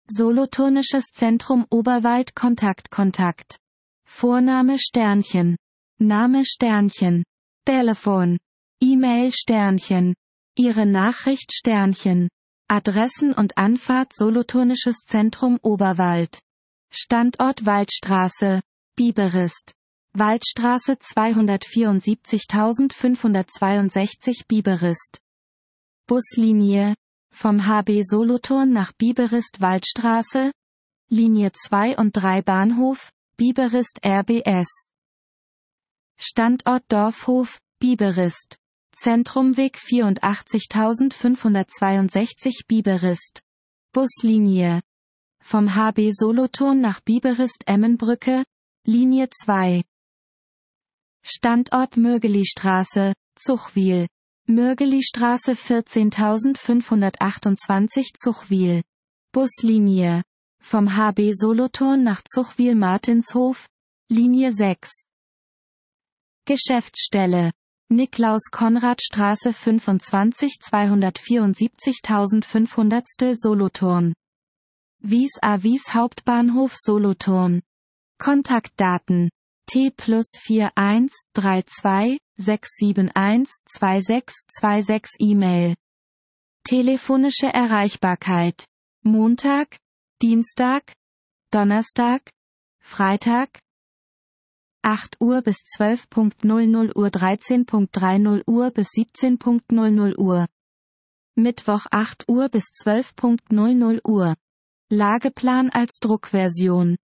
Solothurnisches Zentrum Oberwald Kontakt. Vorname Sternchen. Name Sternchen. Telefon. E-Mail Sternchen. Ihre Nachricht Sternchen. Adressen und Anfahrt Solothurnisches Zentrum Oberwald. Standort Waldstraße, Biberist. Waldstraße 274.562 Biberist. Buslinie. Vom HB Solothurn nach Biberist Waldstraße. Linie 2 und 3 Bahnhof, Biberist RBS. Standort Dorfhof, Biberist. Zentrumweg 84.562 Biberist. Buslinie. Vom HB Solothurn nach Biberist Emmenbrücke, Linie 2. Standort Mürgelistraße, Zuchwil. Mürgelistraße 14.528 Zuchwil. Buslinie. Vom HB Solothurn nach Zuchwil-Martinshof, Linie 6. Geschäftsstelle. Niklaus-Konrad-Straße 25 274.500 Solothurn. Vis-à-vis Hauptbahnhof Solothurn. Kontaktdaten. T+41 32 671 2626 E-Mail. Telefonische Erreichbarkeit. Montag, Dienstag, Donnerstag, Freitag, 8 Uhr bis 12.00 Uhr 13.30 Uhr bis 17.00 Uhr. Mittwoch 8 Uhr bis 12.00 Uhr. Lageplan als Druckversion.